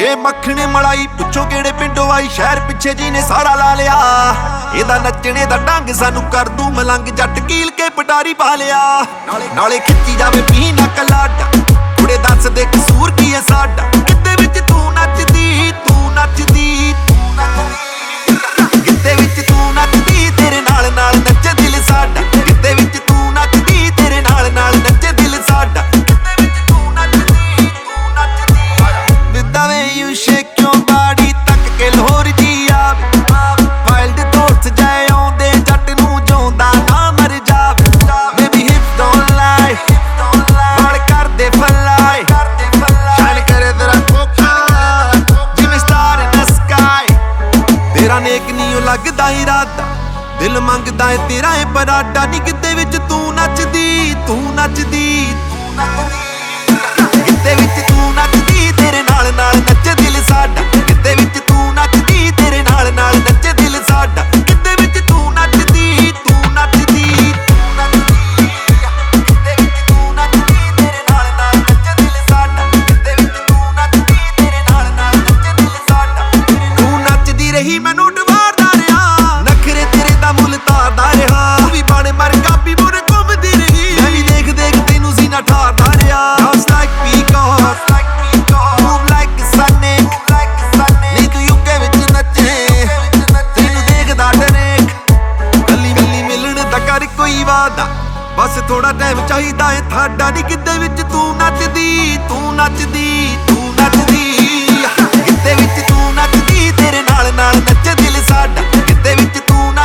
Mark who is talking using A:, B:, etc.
A: ਵੇ ਮੱਖਣੇ ਮਲਾਈ ਪੁੱਛੋ ਕਿਹੜੇ ਪਿੰਡੋਂ ਆਈ, ਸ਼ਹਿਰ ਪਿੱਛੇ ਜੀ ਨੇ ਸਾਰਾ ਲਾ ਲਿਆ। ਇਹਦਾ ਨੱਚਣੇ ਦਾ ਢੰਗ ਸਾਨੂੰ ਕਰ ਦੂ ਮਲੰਗ, ਜੱਟ ਕੀਲ ਕੇ ਪਟਾਰੀ ਪਾ ਲਿਆ। ਨਾਲੇ ਖਿੱਚੀ ਜਾਵੇ ਪੀ ਨਾ ਕਲਾਡਾ, ਕੁੜੇ ਦੱਸ ਦੇ ਕਸੂਰ ਕੀ ਹੈ ਸਾਡਾ। ਕਿਤੇ ਵਿੱਚ ਤੂੰ ਨੱਚਦੀ, ਤੂੰ ਨੱਚਦੀ, ਤੂੰ ਨੱਚਦੀ, ਕਿਤੇ ਵਿੱਚ ਤੂੰ ਨੱਚਦੀ, ਤੇਰੇ ਨਾਲ ਨਾਲ ਨੱਚੇ ਦਿਲ ਸਾਡਾ। ਕਿਤੇ ਵਿੱਚ ਤੂੰ ਨੱਚਦੀ, ਤੇਰੇ ਨਾਲ ਨਾਲ ਨੱਚੇ ਦਿਲ ਸਾਡਾ। ਕਿਤੇ ਵਿੱਚ ਤੂੰ ਨੱਚਦੀ, ਤੂੰ ਨੱਚਦੀ, with the way you shake your body ਤੱਕ ਕੇ ਲਾਹੌਰ ਜੀ ਆਵੇ। ਵਾਈਲਡ ਥੋਟਸ ਜਾਏ ਆਉਂਦੇ ਜੱਟ ਨੂੰ ਜਿਉਂਦਾ ਨਾ ਮਰ ਜਾਵੇ। ਬੇਬੀ ਹਿਪਸ ਡੋਨਟ ਲਾਈ, ਵਾਲ ਕਰਦੇ ਫਲਾਈ, ਸ਼ਾਈਨ ਕਰੇ ਤੇਰਾ ਕੋਕਾ ਜਿਵੇਂ ਸਟਾਰ ਇਨ ਦ ਸਕਾਈ। ਤੇਰਾ ਨੇਕ ਨੀ ਉਹ ਲੱਗਦਾ ਇਰਾਦਾ, ਦਿਲ ਮੰਗਦਾ ਏ ਤੇਰਾ ਏ ਪਰਾਡਾ। ਨੀ ਕਿਤੇ ਵਿੱਚ ਤੂੰ ਨੱਚਦੀ, ਤੂੰ ਨੱਚਦੀ, ਤੂੰ ਨੱਚਦੀ, ਕਿਤੇ ਵਿੱਚ ਤੂੰ ਨੱਚਦੀ, ਤੇਰੇ ਨਾਲ ਨਾਲ ਨੱਚੇ ਦਿਲ ਸਾਡਾ। ਕਿਤੇ ਵਿੱਚ ਤੂੰ ਨੱਚਦੀ, ਤੇਰੇ ਨਾਲ ਨਾਲ ਨੱਚੇ ਦਿਲ ਸਾਡਾ। ਕਿਤੇ ਵਿੱਚ ਤੂੰ ਨੱਚਦੀ, ਤੂੰ ਨੱਚਦੀ, ਤੂੰ ਨੱਚਦੀ, ਕਿਤੇ ਵਿੱਚ ਤੂੰ ਨੱਚਦੀ, ਤੇਰੇ ਨਾਲ ਨਾਲ ਨੱਚੇ ਦਿਲ ਸਾਡਾ। ਕਿਤੇ ਵਿੱਚ ਤੂੰ ਨੱਚਦੀ, ਤੇਰੇ ਨਾਲ ਨਾਲ ਨੱਚੇ ਦਿਲ ਸਾਡਾ। ਤੂੰ ਨੱਚਦੀ ਰਹੀ ਮੈਨੂੰ ਡਵਾਰਦਾ ਰਿਹਾ, ਨਖਰੇ ਤੇਰੇ ਦਾ ਮੁੱਲ ਤਾਰਦਾ ਰਿਹਾ। ਤੂੰ ਵੀ ਬਣ ਮਰ ਕਾਬੀ ਮੁਰ ਘੁੰਮਦੀ ਰਹੀ, ਮੈਂ ਵੀ ਦੇਖ ਦੇਖ ਤੈਨੂੰ ਸੀਨਾ ਠਾਰਦਾ ਰਿਹਾ। Just like peacock, move like sunny, ਨੀ ਤੂੰ ਯੂਕੇ ਵਿੱਚ ਨੱਚੇ, ਤੈਨੂੰ ਦੇਖਦਾ ਡਰੇਕ। ਗੱਲੀ ਗੱਲੀ ਮਿਲਣ ਦਾ ਕਰ ਕੋਈ ਵਾਦਾ, ਬਸ ਥੋੜਾ ਟਾਈਮ ਚਾਹੀਦਾ ਏ ਤੁਹਾਡਾ। ਨੀ ਕਿਤੇ ਵਿੱਚ ਤੂੰ ਨੱਚਦੀ, ਤੂੰ ਨੱਚਦੀ, ਤੂੰ ਨੱਚਦੀ, ਕਿਤੇ ਵਿੱਚ ਤੂੰ ਨੱਚਦੀ, ਤੇਰੇ ਨਾਲ ਨਾਲ ਨੱਚੇ ਦਿਲ ਸਾਡਾ। ਕਿਤੇ ਵਿੱਚ ਤੂੰ